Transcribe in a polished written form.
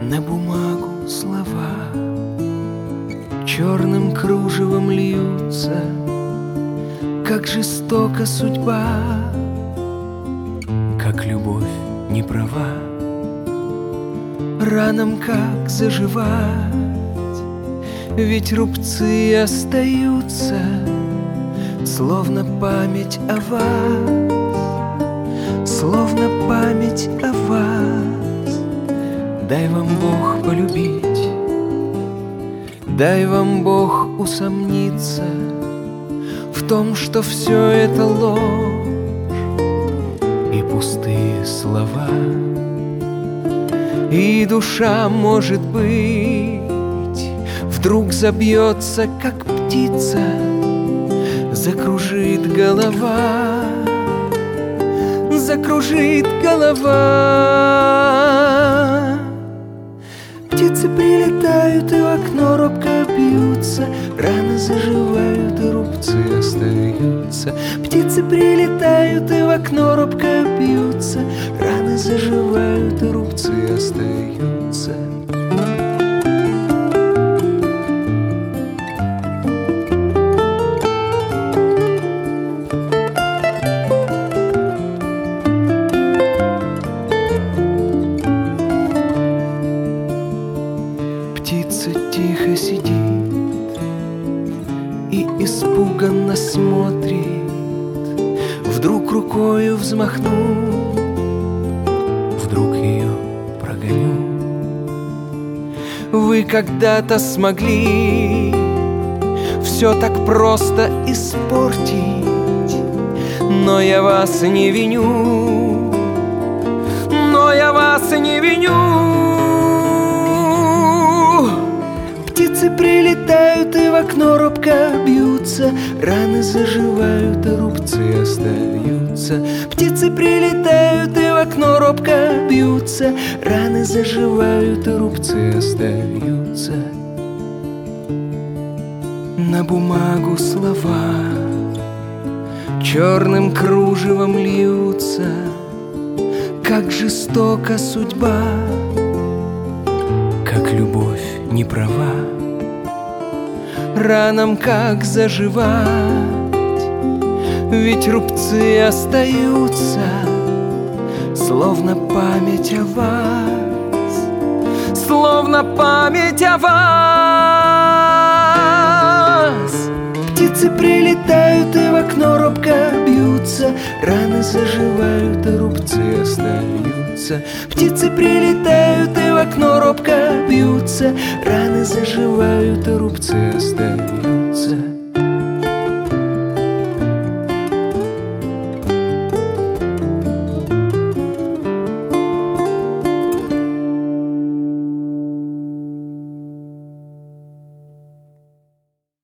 На бумагу слова черным кружевом льются, как жестока судьба, как любовь не права, ранам как заживать, ведь рубцы остаются, словно память о вас, словно память о вас. Дай вам Бог полюбить, дай вам Бог усомниться в том, что все это ложь и пустые слова. И душа, может быть, вдруг забьется, как птица, закружит голова, закружит голова. Птицы прилетают и в окно робко бьются, раны заживают и рубцы остаются. Птицы прилетают и в окно робко бьются, раны заживают и рубцы остаются. Птица тихо сидит и испуганно смотрит, вдруг рукою взмахну, вдруг ее прогоню. Вы когда-то смогли все так просто испортить, но я вас не виню, но я вас не виню. Птицы прилетают и в окно робко бьются, раны заживают, а рубцы остаются. Птицы прилетают и в окно робко бьются, раны заживают, а рубцы остаются. На бумагу слова черным кружевом льются, как жестока судьба, как любовь не права, ранам как заживать, ведь рубцы остаются, словно память о вас, словно память о вас. Птицы прилетают и в окно робко бьются, раны заживают, а рубцы остаются. Птицы прилетают и в окно робко бьются, раны заживают, а рубцы остаются.